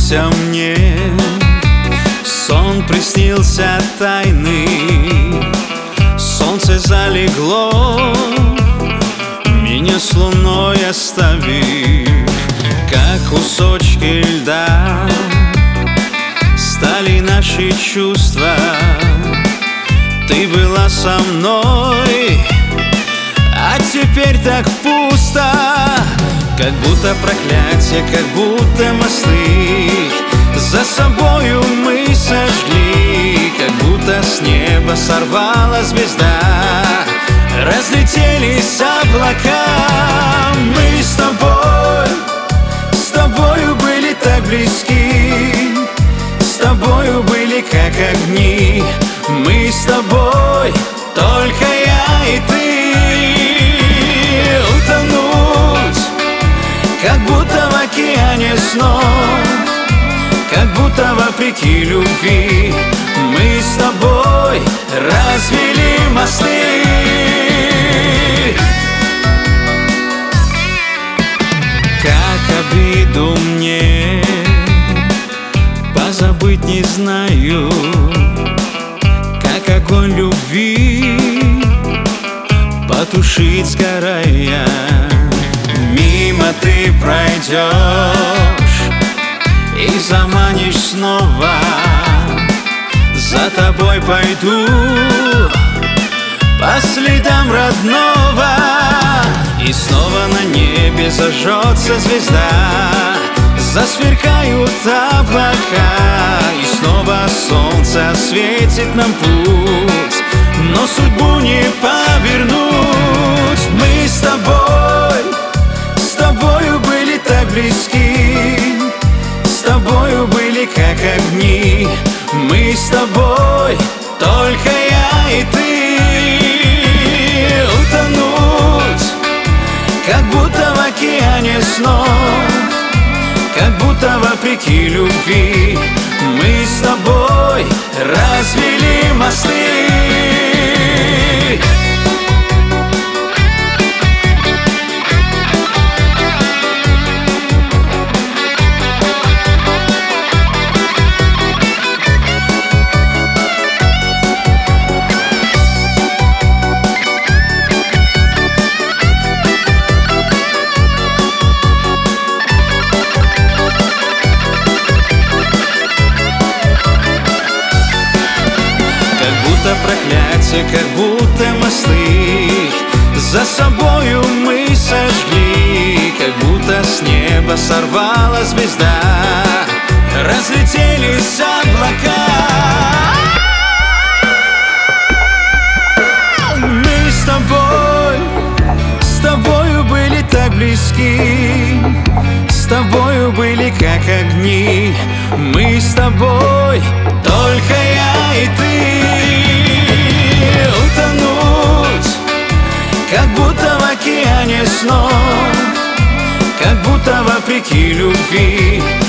приснился мне, сон приснился тайный. Солнце залегло, меня с луной оставив, как кусочки льда стали наши чувства. Ты была со мной, а теперь так пусто, как будто проклятие, как будто мосты за собою мы сожгли, как будто с неба сорвала звезда, разлетелись облака. Мы с тобою были так близки, с тобою были как огни. Мы с тобой, только я и ты. Утонуть, как будто в океане снов, как будто вопреки любви мы с тобой развели мосты. Как обиду мне позабыть не знаю, как огонь любви потушить сгорая. Мимо ты пройдешь и заманишь снова, за тобой пойду по следам родного. И снова на небе зажжется звезда, засверкают облака, и снова солнце осветит нам путь, но судьбу не повернуть. Мы с тобою были так близки, с тобою были как огни. Мы с тобой, только я и ты. Утонуть, как будто в океане снов, как будто вопреки любви мы с тобой развели мосты. Проклятие, как будто мосты за собою мы сожгли, как будто с неба сорвала звезда, разлетелись облака. Мы с тобою были так близки, с тобою были как огни. Мы с тобой, только я и ты. Утонуть, как будто в океане снов, как будто вопреки любви